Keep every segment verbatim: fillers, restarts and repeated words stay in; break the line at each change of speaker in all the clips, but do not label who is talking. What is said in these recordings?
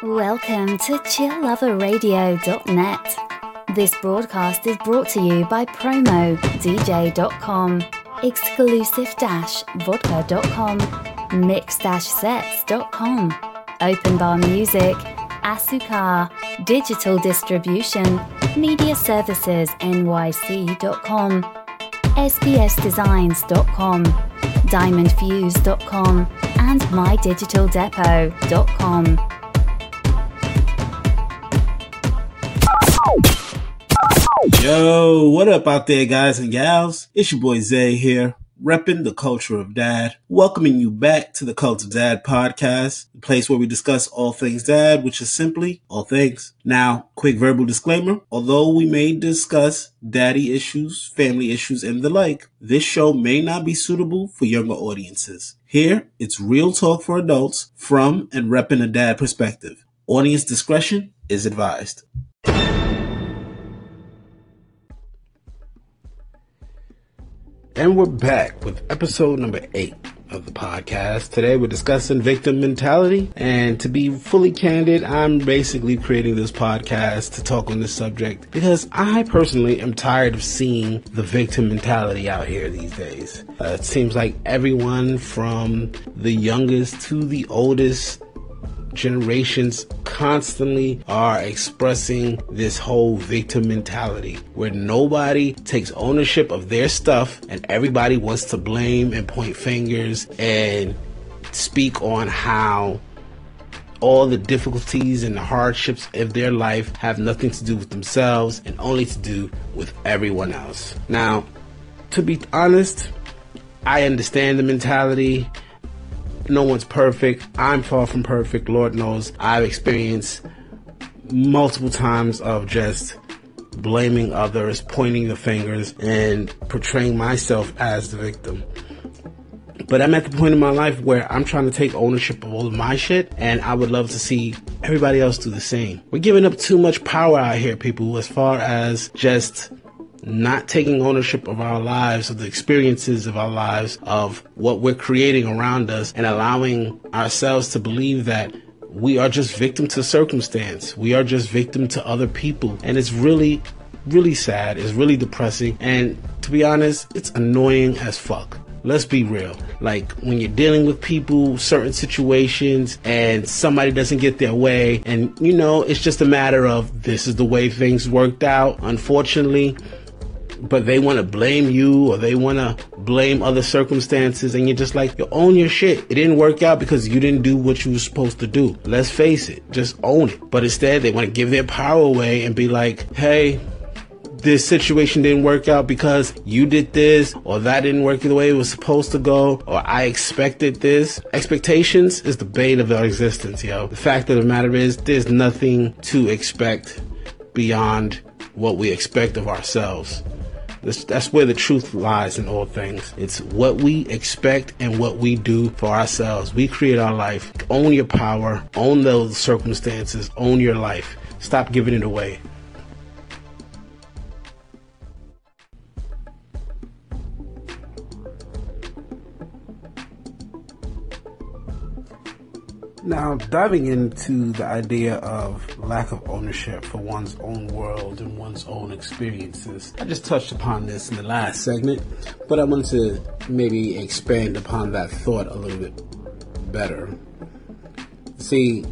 Welcome to chill lover radio dot net. This broadcast is brought to you by promo d j dot com, exclusive vodka dot com, mix sets dot com, Open Bar Music, Asukar, Digital Distribution, Media Services N Y C dot com, S B S Designs dot com, Diamond Fuse dot com, and my digital depot dot com.
Yo, what up out there, guys and gals? It's your boy Zay here, repping the culture of dad, welcoming you back to the Cult of Dad podcast, the place where we discuss all things dad, which is simply all things. Now, quick verbal disclaimer, although we may discuss daddy issues, family issues, and the like, this show may not be suitable for younger audiences. Here, it's real talk for adults from and repping a dad perspective. Audience discretion is advised. And we're back with episode number eight of the podcast. Today we're discussing victim mentality. And to be fully candid, I'm basically creating this podcast to talk on this subject because I personally am tired of seeing the victim mentality out here these days. Uh, it seems like everyone from the youngest to the oldest generations constantly are expressing this whole victim mentality where nobody takes ownership of their stuff and everybody wants to blame and point fingers and speak on how all the difficulties and the hardships of their life have nothing to do with themselves and only to do with everyone else. Now, to be honest, I understand the mentality. No one's perfect. I'm far from perfect. Lord knows I've experienced multiple times of just blaming others, pointing the fingers, and portraying myself as the victim. But I'm at the point in my life where I'm trying to take ownership of all of my shit, and I would love to see everybody else do the same. We're giving up too much power out here, people, as far as just not taking ownership of our lives, of the experiences of our lives, of what we're creating around us, and allowing ourselves to believe that we are just victim to circumstance. We are just victim to other people. And it's really, really sad. It's really depressing. And to be honest, it's annoying as fuck. Let's be real. Like when you're dealing with people, certain situations, and somebody doesn't get their way, and you know, it's just a matter of this is the way things worked out, unfortunately. But they want to blame you or they want to blame other circumstances, and you're just like, you own your shit. It didn't work out because you didn't do what you were supposed to do. Let's face it, just own it. But instead, they want to give their power away and be like, hey, this situation didn't work out because you did this, or that didn't work the way it was supposed to go, or I expected this. Expectations is the bane of our existence, yo. The fact of the matter is, there's nothing to expect beyond what we expect of ourselves. This, that's where the truth lies in all things. It's what we expect and what we do for ourselves. We create our life. Own your power. Own those circumstances. Own your life. Stop giving it away. Now, diving into the idea of lack of ownership for one's own world and one's own experiences. I just touched upon this in the last segment, but I wanted to maybe expand upon that thought a little bit better. See,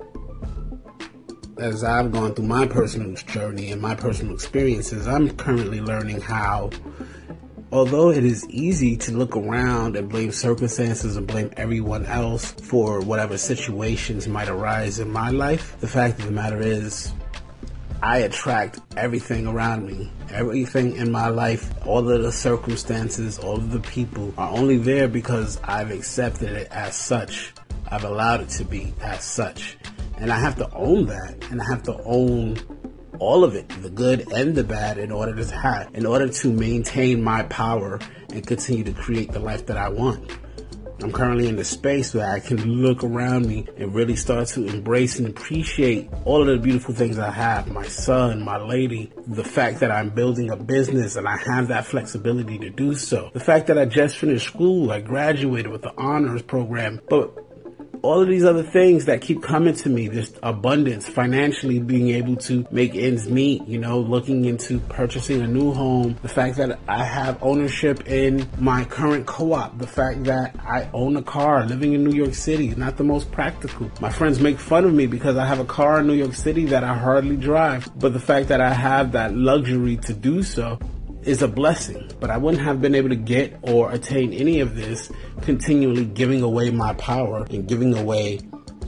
as I've gone through my personal journey and my personal experiences, I'm currently learning how, although it is easy to look around and blame circumstances and blame everyone else for whatever situations might arise in my life, the fact of the matter is I attract everything around me. Everything in my life, all of the circumstances, all of the people are only there because I've accepted it as such. I've allowed it to be as such. And I have to own that, and I have to own all of it, the good and the bad, in order to have, in order to maintain my power and continue to create the life that I want. I'm currently in the space where I can look around me and really start to embrace and appreciate all of the beautiful things I have. My son, my lady, the fact that I'm building a business and I have that flexibility to do so. The fact that I just finished school, I graduated with the honors program, but all of these other things that keep coming to me, this abundance, financially being able to make ends meet, you know, looking into purchasing a new home, the fact that I have ownership in my current co-op, the fact that I own a car, living in New York City, not the most practical. My friends make fun of me because I have a car in New York City that I hardly drive, but the fact that I have that luxury to do so is a blessing. But I wouldn't have been able to get or attain any of this continually giving away my power and giving away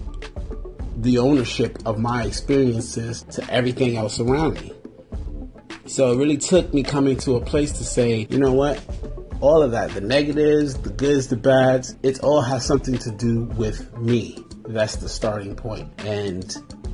the ownership of my experiences to everything else around me. So it really took me coming to a place to say, you know what? All of that, the negatives, the goods, the bads, it all has something to do with me. That's the starting point. And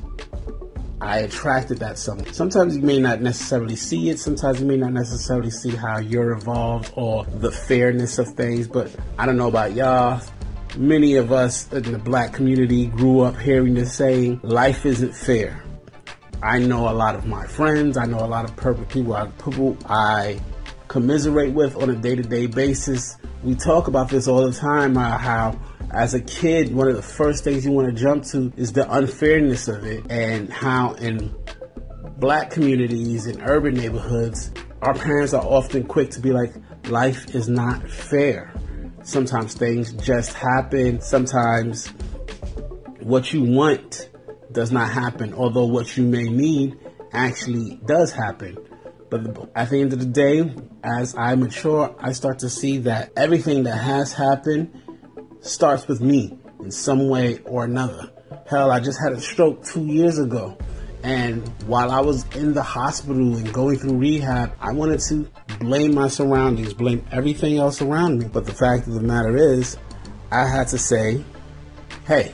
I attracted that somewhere. Sometimes you may not necessarily see it. Sometimes you may not necessarily see how you're evolved or the fairness of things. But I don't know about y'all. Many of us in the black community grew up hearing this saying, life isn't fair. I know a lot of my friends. I know a lot of people I, people I commiserate with on a day-to-day basis. We talk about this all the time, uh, how as a kid, one of the first things you want to jump to is the unfairness of it, and how in black communities, in urban neighborhoods, our parents are often quick to be like, life is not fair. Sometimes things just happen. Sometimes what you want does not happen, although what you may need actually does happen. But at the end of the day, as I mature, I start to see that everything that has happened starts with me in some way or another. Hell, I just had a stroke two years ago. And while I was in the hospital and going through rehab, I wanted to blame my surroundings, blame everything else around me. But the fact of the matter is, I had to say, hey,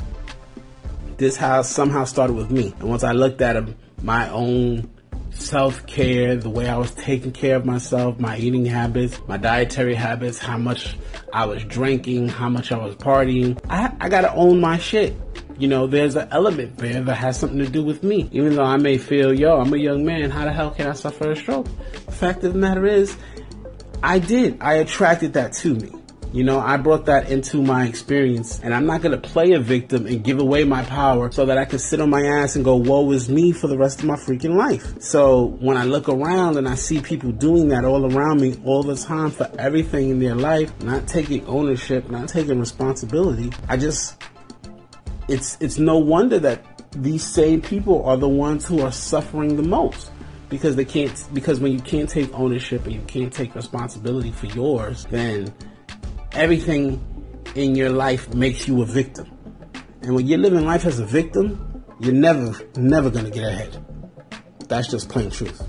this house somehow started with me. And once I looked at my own self-care, the way I was taking care of myself, my eating habits, my dietary habits, how much I was drinking, how much I was partying, I, I gotta own my shit. You know, there's an element there that has something to do with me. Even though I may feel, yo, I'm a young man, how the hell can I suffer a stroke? The fact of the matter is, I did. I attracted that to me. You know, I brought that into my experience, and I'm not going to play a victim and give away my power so that I can sit on my ass and go, woe is me for the rest of my freaking life. So when I look around and I see people doing that all around me all the time for everything in their life, not taking ownership, not taking responsibility, I just, it's, it's no wonder that these same people are the ones who are suffering the most. Because they can't, because when you can't take ownership and you can't take responsibility for yours, then everything in your life makes you a victim. And when you're living life as a victim, you're never, never going to get ahead. That's just plain truth.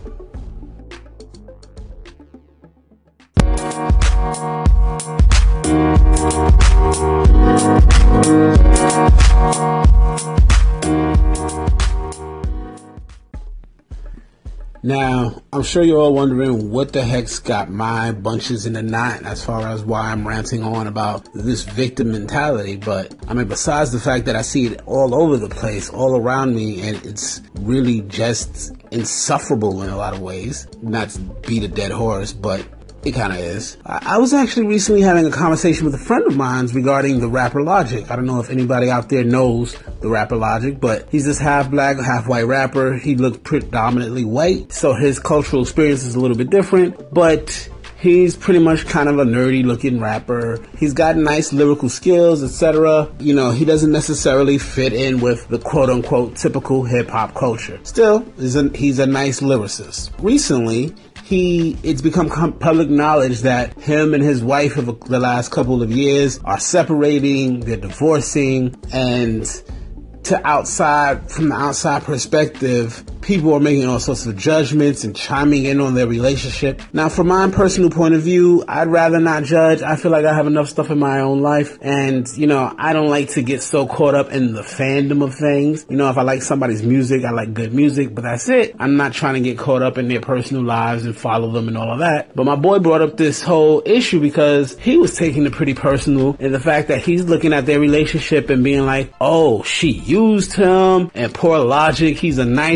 Now, I'm sure you're all wondering what the heck's got my bunches in a knot as far as why I'm ranting on about this victim mentality. But I mean, besides the fact that I see it all over the place, all around me, and it's really just insufferable in a lot of ways. Not to beat a dead horse, but it kind of is. I, I was actually recently having a conversation with a friend of mine regarding the rapper Logic. I don't know if anybody out there knows the rapper Logic, but he's this half black, half white rapper. He looks predominantly white, so his cultural experience is a little bit different, but he's pretty much kind of a nerdy looking rapper. He's got nice lyrical skills, et cetera. You know, he doesn't necessarily fit in with the quote unquote typical hip hop culture. Still, he's a, he's a nice lyricist. Recently, He, it's become public knowledge that him and his wife of the last couple of years are separating, they're divorcing, and to outside, from the outside perspective, people are making all sorts of judgments and chiming in on their relationship. Now, from my personal point of view, I'd rather not judge. I feel like I have enough stuff in my own life. And, you know, I don't like to get so caught up in the fandom of things. You know, if I like somebody's music, I like good music, but that's it. I'm not trying to get caught up in their personal lives and follow them and all of that. But my boy brought up this whole issue because he was taking it pretty personal in the fact that he's looking at their relationship and being like, oh, she used him, and poor Logic, he's a nice guy.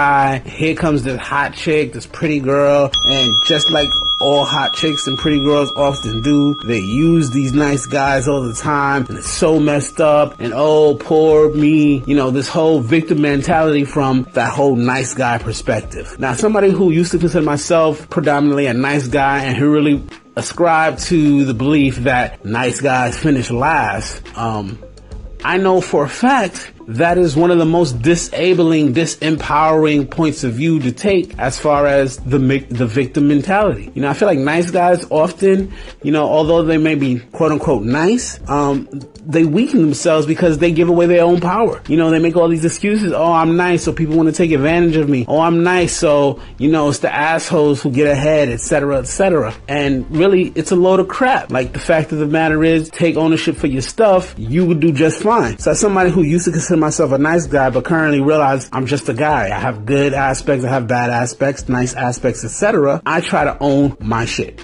guy. Here comes this hot chick, this pretty girl, and just like all hot chicks and pretty girls often do, they use these nice guys all the time, and it's so messed up, and oh, poor me, you know, this whole victim mentality from that whole nice guy perspective. Now, somebody who used to consider myself predominantly a nice guy and who really ascribed to the belief that nice guys finish last, um, I know for a fact that is one of the most disabling, disempowering points of view to take as far as the the victim mentality. You know, I feel like nice guys often, you know, although they may be quote unquote nice, um, they weaken themselves because they give away their own power. You know, they make all these excuses. Oh, I'm nice, so people want to take advantage of me. Oh, I'm nice, so, you know, it's the assholes who get ahead, et cetera, et cetera. And really, it's a load of crap. Like, the fact of the matter is, take ownership for your stuff, you would do just fine. So as somebody who used to consider myself a nice guy, but currently realize I'm just a guy. I have good aspects, I have bad aspects, nice aspects, et cetera. I try to own my shit.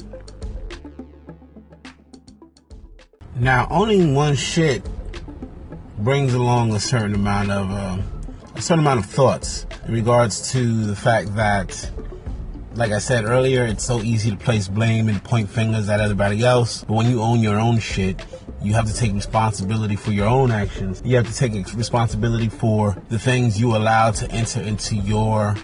Now, owning one shit brings along a certain amount of uh, a certain amount of thoughts in regards to the fact that, like I said earlier, it's so easy to place blame and point fingers at everybody else. But when you own your own shit, you have to take responsibility for your own actions. You have to take responsibility for the things you allow to enter into your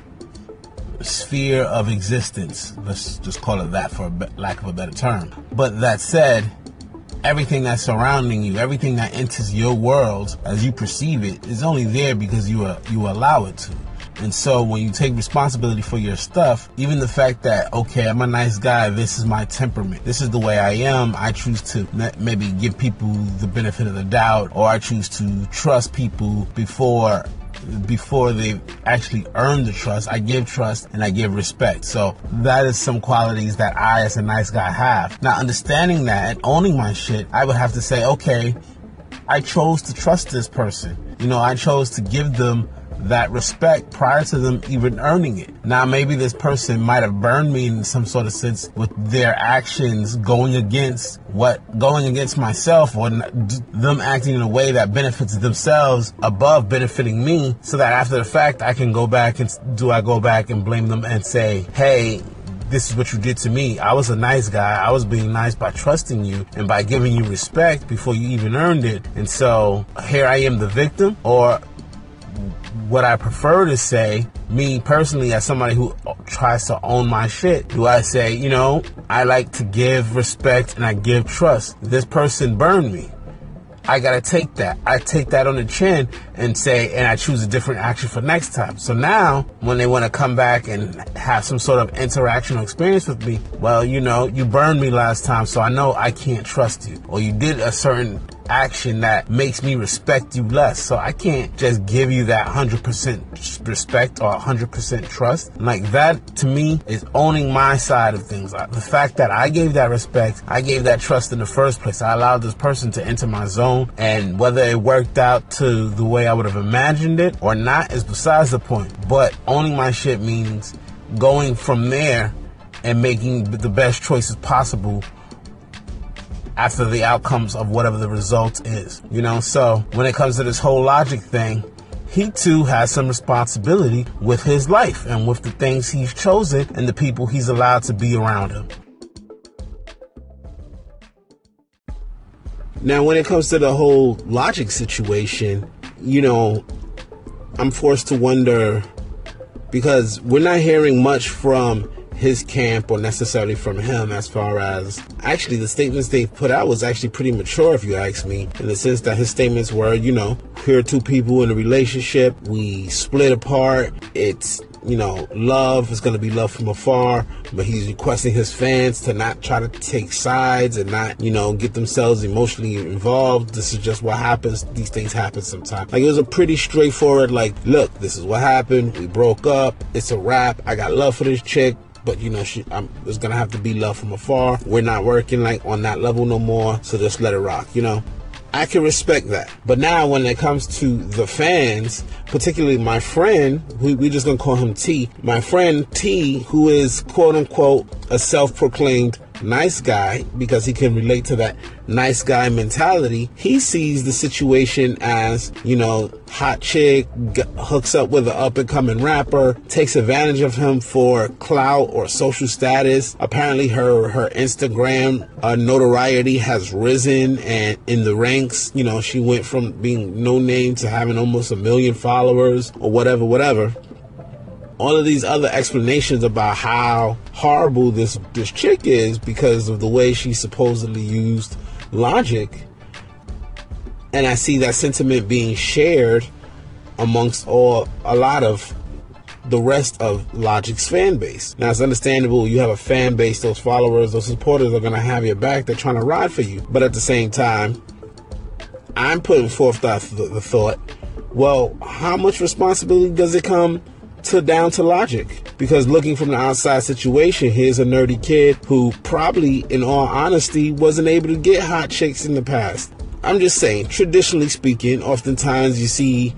sphere of existence. Let's just call it that for a be- lack of a better term. But that said, everything that's surrounding you, everything that enters your world as you perceive it, is only there because you uh, you allow it to. And so when you take responsibility for your stuff, even the fact that, okay, I'm a nice guy, this is my temperament, this is the way I am, I choose to maybe give people the benefit of the doubt, or I choose to trust people before before they actually earn the trust. I give trust and I give respect. So that is some qualities that I, as a nice guy, have. Now, understanding that and owning my shit, I would have to say, okay, I chose to trust this person. You know, I chose to give them that respect prior to them even earning it. Now, maybe this person might have burned me in some sort of sense with their actions going against what, going against myself, or them acting in a way that benefits themselves above benefiting me, so that after the fact, I can go back and do I go back and blame them and say, hey, this is what you did to me. I was a nice guy. I was being nice by trusting you and by giving you respect before you even earned it. And so here I am, the victim. Or what I prefer to say, me personally, as somebody who tries to own my shit, do I say, you know, I like to give respect and I give trust. This person burned me. I gotta take that. I take that on the chin and say, and I choose a different action for next time. So now, when they want to come back and have some sort of interaction or experience with me, well, you know, you burned me last time, so I know I can't trust you. Or you did a certain action that makes me respect you less. So I can't just give you that one hundred percent respect or one hundred percent trust. Like, that, to me, is owning my side of things. The fact that I gave that respect, I gave that trust in the first place. I allowed this person to enter my zone, and whether it worked out to the way I would have imagined it or not is besides the point. But owning my shit means going from there and making the best choices possible after the outcomes of whatever the result is. You know, so when it comes to this whole logic thing, he too has some responsibility with his life and with the things he's chosen and the people he's allowed to be around him. Now, when it comes to the whole logic situation, you know, I'm forced to wonder, because we're not hearing much from his camp or necessarily from him, as far as actually the statements they put out was actually pretty mature, if you ask me, in the sense that his statements were, you know, we're two people in a relationship, we split apart, it's, you know, love is going to be love from afar, but he's requesting his fans to not try to take sides and not, you know, get themselves emotionally involved. This is just what happens. These things happen sometimes. Like, it was a pretty straightforward, like, look, this is what happened. We broke up. It's a wrap. I got love for this chick, but, you know, she, I'm, it's going to have to be love from afar. We're not working, like, on that level no more, so just let it rock, you know? I can respect that. But now when it comes to the fans, particularly my friend, who we just gonna call him T, my friend T, who is quote unquote a self-proclaimed nice guy, because he can relate to that nice guy mentality, he sees the situation as, you know, hot chick g- hooks up with an up-and-coming rapper, takes advantage of him for clout or social status. Apparently her her Instagram uh, notoriety has risen, and in the ranks, you know, she went from being no name to having almost a million followers or whatever, whatever. All of these other explanations about how horrible this this chick is because of the way she supposedly used Logic. And I see that sentiment being shared amongst all a lot of the rest of Logic's fan base. Now, it's understandable. You have a fan base, those followers, those supporters are going to have your back. They're trying to ride for you. But at the same time, I'm putting forth the, the, the thought, well, how much responsibility does it come to down to Logic? Because looking from the outside situation, here's a nerdy kid who probably, in all honesty, wasn't able to get hot chicks in the past. I'm just saying, traditionally speaking, oftentimes you see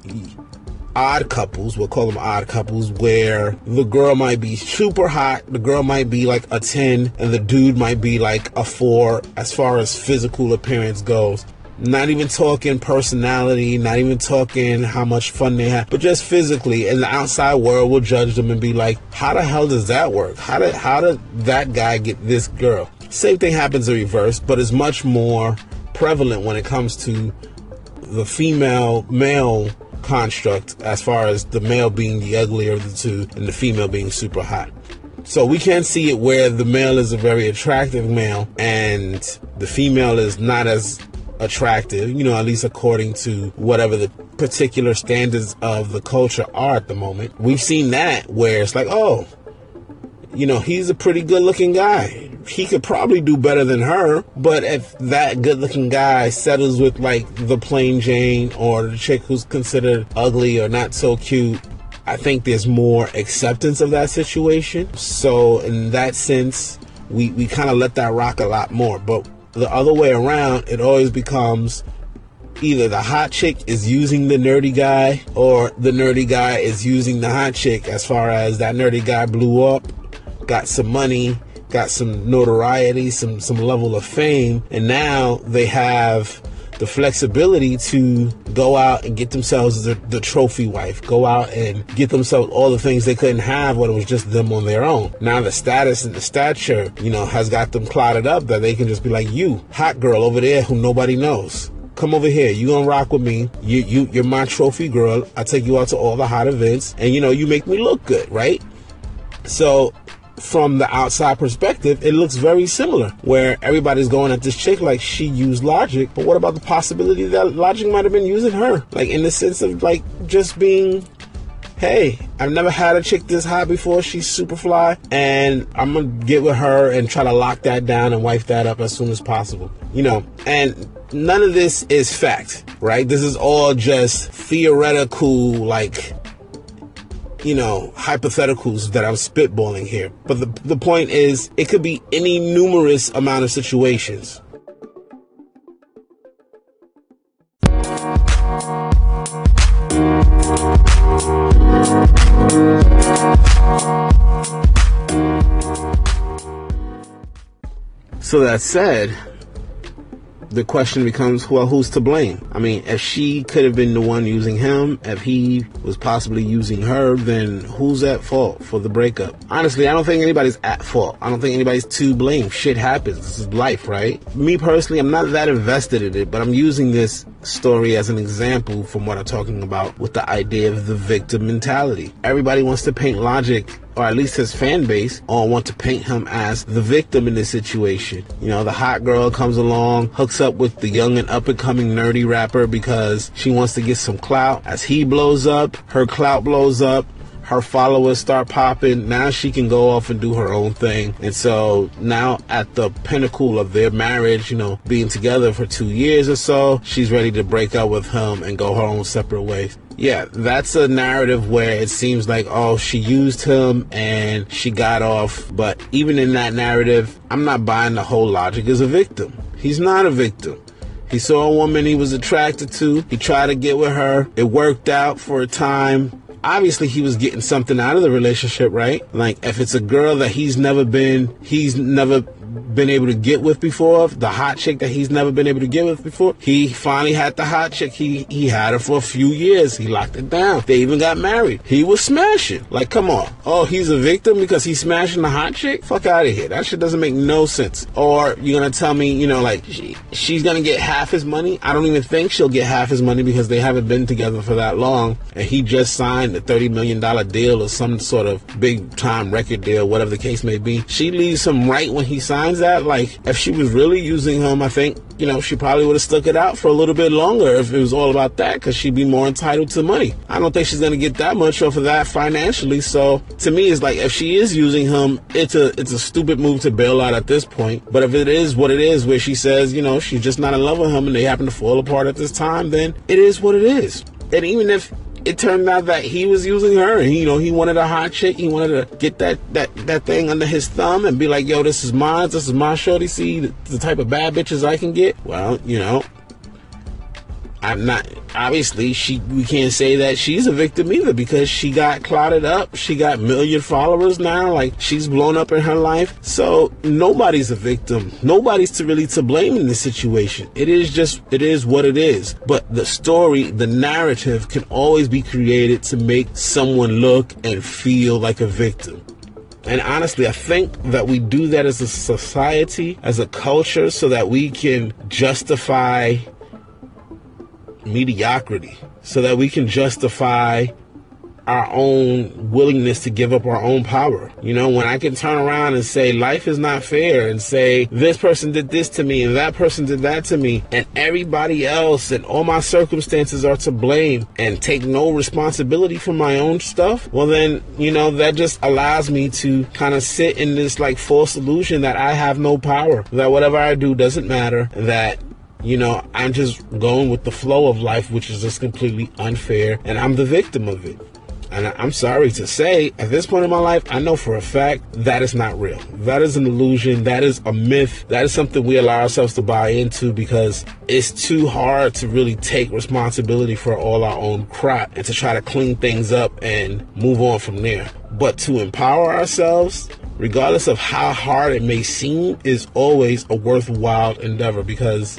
odd couples, we'll call them odd couples, where the girl might be super hot, the girl might be like a ten, and the dude might be like a four as far as physical appearance goes. Not even talking personality, not even talking how much fun they have, but just physically. And the outside world will judge them and be like, how the hell does that work? How did, how did that guy get this girl? Same thing happens in reverse, but it's much more prevalent when it comes to the female-male construct, as far as the male being the uglier of the two and the female being super hot. So we can see it where the male is a very attractive male and the female is not as attractive, you know, at least according to whatever the particular standards of the culture are at the moment. We've seen that where it's like, oh, you know, he's a pretty good looking guy. He could probably do better than her. But if that good looking guy settles with like the plain Jane or the chick who's considered ugly or not so cute, I think there's more acceptance of that situation. So in that sense, we, we kind of let that rock a lot more. But the other way around, it always becomes either the hot chick is using the nerdy guy or the nerdy guy is using the hot chick, as far as that nerdy guy blew up, got some money, got some notoriety, some, some level of fame, and now they have the flexibility to go out and get themselves the, the trophy wife, go out and get themselves all the things they couldn't have when it was just them on their own. Now the status and the stature, you know, has got them clouded up that they can just be like, you, hot girl over there who nobody knows, come over here, you gonna rock with me, you, you, you're my trophy girl, I take you out to all the hot events, and you know, you make me look good, right? So from the outside perspective, it looks very similar, where everybody's going at this chick like she used Logic. But what about the possibility that Logic might have been using her? Like, in the sense of like just being, hey, I've never had a chick this hot before, she's super fly, and I'm gonna get with her and try to lock that down and wipe that up as soon as possible. You know, and none of this is fact, right? This is all just theoretical, like, you know, hypotheticals that I'm spitballing here. But the, the point is, it could be any numerous amount of situations. So that said, the question becomes, well, who's to blame? I mean, if she could have been the one using him, if he was possibly using her, then who's at fault for the breakup? Honestly, I don't think anybody's at fault. I don't think anybody's to blame. Shit happens. This is life, right? Me personally, I'm not that invested in it, but I'm using this story as an example from what I'm talking about with the idea of the victim mentality. Everybody wants to paint Logic, or at least his fan base, all want to paint him as the victim in this situation. You know, the hot girl comes along, hooks up with the young and up-and-coming nerdy rapper because she wants to get some clout. As he blows up, her clout blows up, her followers start popping. Now she can go off and do her own thing. And so now at the pinnacle of their marriage, you know, being together for two years or so, she's ready to break up with him and go her own separate ways. Yeah, that's a narrative where it seems like, oh, she used him and she got off. But even in that narrative, I'm not buying the whole Logic as a victim. He's not a victim. He saw a woman he was attracted to. He tried to get with her. It worked out for a time. Obviously, he was getting something out of the relationship, right? Like, if it's a girl that he's never been, he's never been able to get with before, the hot chick that he's never been able to get with before. He finally had the hot chick. He he had her for a few years. He locked it down. They even got married. He was smashing. Like, come on. Oh, he's a victim because he's smashing the hot chick? Fuck out of here. That shit doesn't make no sense. Or you're gonna tell me, you know, like, she, she's gonna get half his money? I don't even think she'll get half his money because they haven't been together for that long, and he just signed a thirty million dollars deal or some sort of big time record deal, whatever the case may be. She leaves him right when he signs that. Like, if she was really using him, I think, you know, she probably would have stuck it out for a little bit longer if it was all about that, because she'd be more entitled to money. I don't think she's going to get that much off of that financially. So to me, it's like, if she is using him, it's a it's a stupid move to bail out at this point. But if it is what it is, where she says, you know, she's just not in love with him and they happen to fall apart at this time, then it is what it is. And even if it turned out that he was using her and, you know, he wanted a hot chick, he wanted to get that that that thing under his thumb and be like, yo, this is mine, this is my shorty, see the, the type of bad bitches I can get. Well, you know, I'm not, obviously, she, we can't say that she's a victim either, because she got clouded up. She got million followers now. Like, she's blown up in her life. So nobody's a victim. Nobody's to really to blame in this situation. It is just, it is what it is. But the story, the narrative can always be created to make someone look and feel like a victim. And honestly, I think that we do that as a society, as a culture, so that we can justify mediocrity, so that we can justify our own willingness to give up our own power. You know, when I can turn around and say life is not fair, and say this person did this to me and that person did that to me, and everybody else and all my circumstances are to blame, and take no responsibility for my own stuff, well then, you know, that just allows me to kind of sit in this like false illusion that I have no power, that whatever I do doesn't matter, that, you know, I'm just going with the flow of life, which is just completely unfair, and I'm the victim of it. And I'm sorry to say, at this point in my life, I know for a fact that is not real. That is an illusion. That is a myth. That is something we allow ourselves to buy into, because it's too hard to really take responsibility for all our own crap and to try to clean things up and move on from there. But to empower ourselves, regardless of how hard it may seem, is always a worthwhile endeavor, because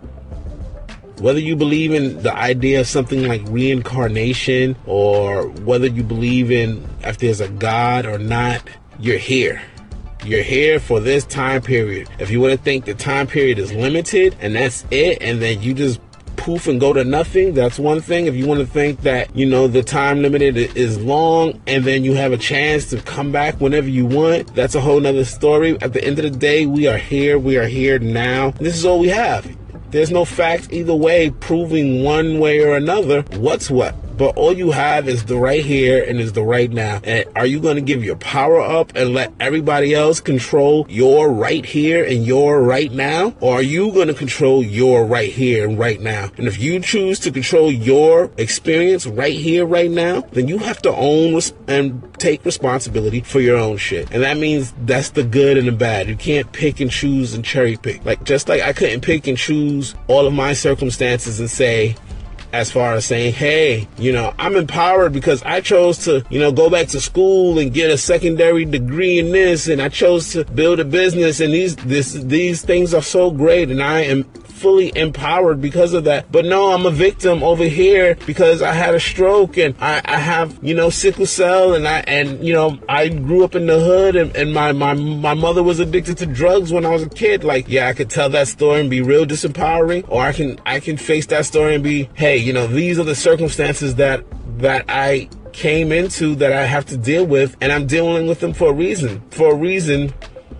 whether you believe in the idea of something like reincarnation, or whether you believe in if there's a God or not, you're here. You're here for this time period. If you want to think the time period is limited and that's it, and then you just poof and go to nothing, that's one thing. If you want to think that, you know, the time limited is long and then you have a chance to come back whenever you want, that's a whole nother story. At the end of the day, we are here. We are here now. This is all we have. There's no facts either way proving one way or another what's what. But all you have is the right here and is the right now. And are you going to give your power up and let everybody else control your right here and your right now? Or are you going to control your right here and right now? And if you choose to control your experience right here, right now, then you have to own and take responsibility for your own shit. And that means that's the good and the bad. You can't pick and choose and cherry pick. Like, just like I couldn't pick and choose all of my circumstances and say, as far as saying, hey, you know, I'm empowered because I chose to, you know, go back to school and get a secondary degree in this, and I chose to build a business, and these this these things are so great, and I am fully empowered because of that. But no, I'm a victim over here because I had a stroke, and I, I have, you know, sickle cell, and I and you know, I grew up in the hood, and, and my, my my mother was addicted to drugs when I was a kid. Like, yeah, I could tell that story and be real disempowering, or I can I can face that story and be, hey, you know, these are the circumstances that that I came into that I have to deal with, and I'm dealing with them for a reason. For a reason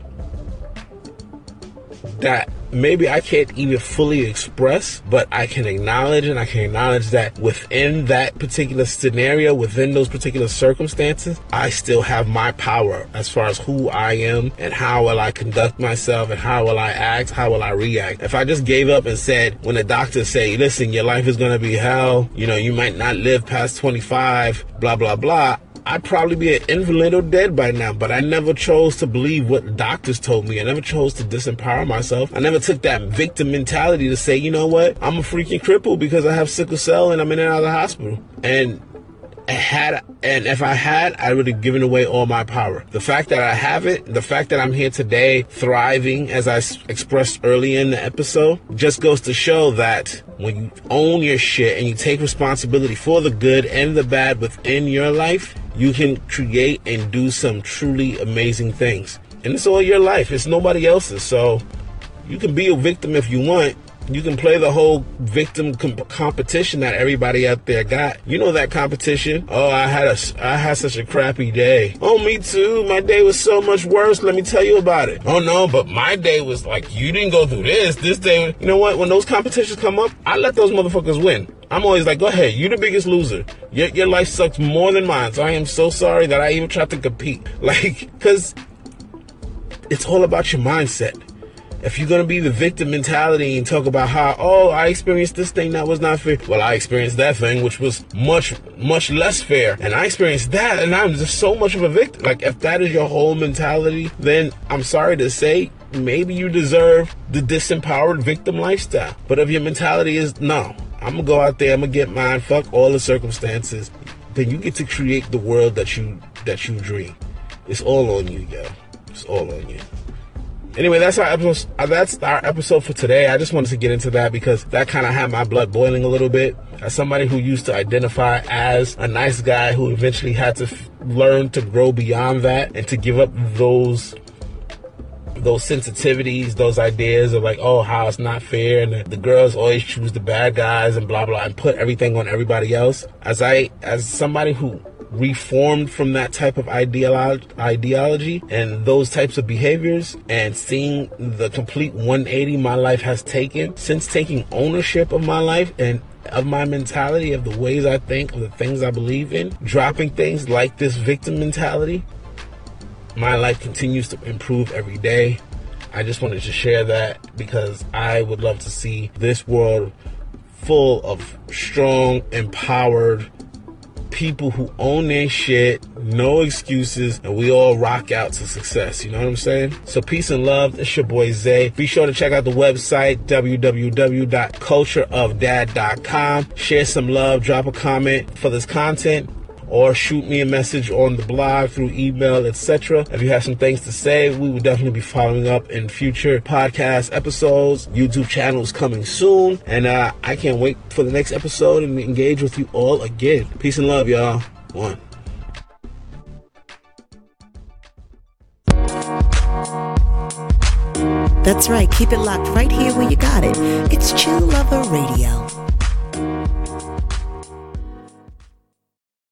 that maybe I can't even fully express, but I can acknowledge, and I can acknowledge that within that particular scenario, within those particular circumstances, I still have my power as far as who I am and how will I conduct myself and how will I act, how will I react. If I just gave up and said, when the doctors say, listen, your life is going to be hell, you know, you might not live past twenty-five, blah, blah, blah, I'd probably be an invalid or dead by now. But I never chose to believe what the doctors told me. I never chose to disempower myself. I never took that victim mentality to say, you know what, I'm a freaking cripple because I have sickle cell and I'm in and out of the hospital. And had, and if I had, I would have given away all my power. The fact that I have it, the fact that I'm here today thriving, as I s- expressed earlier in the episode, just goes to show that when you own your shit and you take responsibility for the good and the bad within your life, you can create and do some truly amazing things. And it's all your life. It's nobody else's. So you can be a victim if you want. You can play the whole victim com- competition that everybody out there got. You know that competition. Oh, I had a, I had such a crappy day. Oh, me too. My day was so much worse. Let me tell you about it. Oh no, but my day was like, you didn't go through this. This day, you know what? When those competitions come up, I let those motherfuckers win. I'm always like, go ahead. You the biggest loser. Your, your life sucks more than mine. So I am so sorry that I even tried to compete. Like, cause it's all about your mindset. If you're going to be the victim mentality and talk about how, oh, I experienced this thing that was not fair. Well, I experienced that thing, which was much, much less fair. And I experienced that, and I'm just so much of a victim. Like, if that is your whole mentality, then I'm sorry to say, maybe you deserve the disempowered victim lifestyle. But if your mentality is, no, I'm going to go out there, I'm going to get mine, fuck all the circumstances, then you get to create the world that you, that you dream. It's all on you, yo. It's all on you. Anyway, that's our episode. That's our episode for today. I just wanted to get into that because that kind of had my blood boiling a little bit. As somebody who used to identify as a nice guy who eventually had to f- learn to grow beyond that and to give up those those sensitivities, those ideas of like, oh, how it's not fair and the, the girls always choose the bad guys and blah blah and put everything on everybody else. As I, as somebody who reformed from that type of ideolo- ideology and those types of behaviors, and seeing the complete one eighty my life has taken since taking ownership of my life and of my mentality, of the ways I think, of the things I believe in, dropping things like this victim mentality, my life continues to improve every day. I just wanted to share that because I would love to see this world full of strong, empowered people who own their shit, no excuses, and we all rock out to success. You know what I'm saying? So peace and love. It's your boy Zay. Be sure to check out the website, w w w dot culture of dad dot com. Share some love, drop a comment for this content, or shoot me a message on the blog through email, et cetera. If you have some things to say, we will definitely be following up in future podcast episodes. YouTube channel is coming soon, and uh, I can't wait for the next episode and engage with you all again. Peace and love, y'all. One.
That's right. Keep it locked right here where you got it. It's Chill Lover Radio.